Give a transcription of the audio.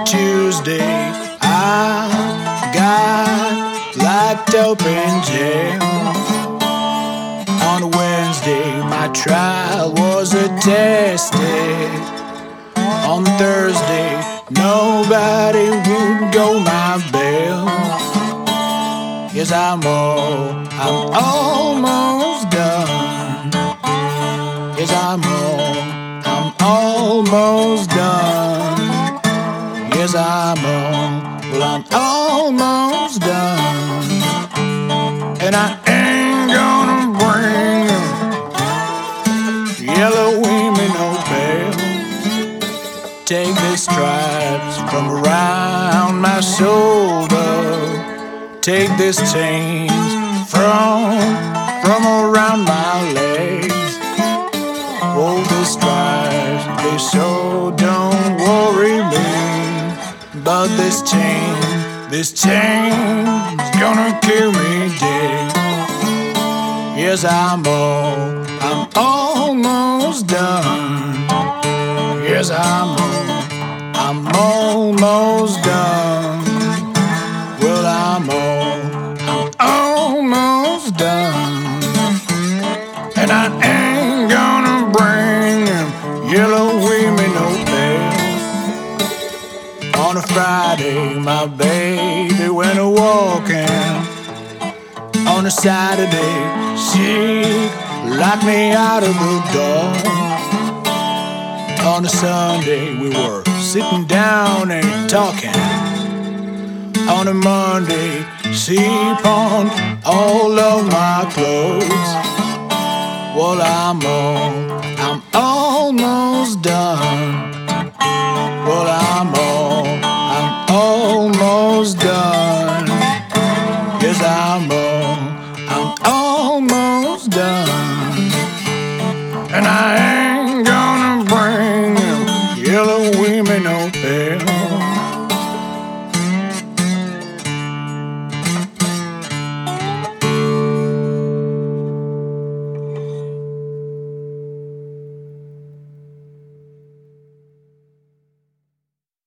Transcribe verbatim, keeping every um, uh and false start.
Tuesday, I got locked up in jail. On Wednesday, my trial was attested. On Thursday, nobody would go my bail. Yes, I'm all, I'm almost done. Yes, I'm all, I'm almost done. Yes, I'm all, well, I'm almost done. And I ain't gonna bring yellow women no bail. Take the stripes from around my shoulder. Take these chains from, from around my legs. Hold the stripes, they so don't worry me. But this chain, this chain's gonna kill me dead. Yes, I'm all, I'm almost done. Yes, I'm all, I'm almost done. Well, I'm all, I'm almost done. And I ain't gonna bring them yellow women no bail. On a Friday, my baby went a-walking. On a Saturday, she locked me out of the door. On a Sunday, we were sitting down and talking. On a Monday, she pawned all of my clothes. Well, I'm all, I'm almost done. Well, I'm all, I'm almost done. Yes, I'm all, I'm almost done. And I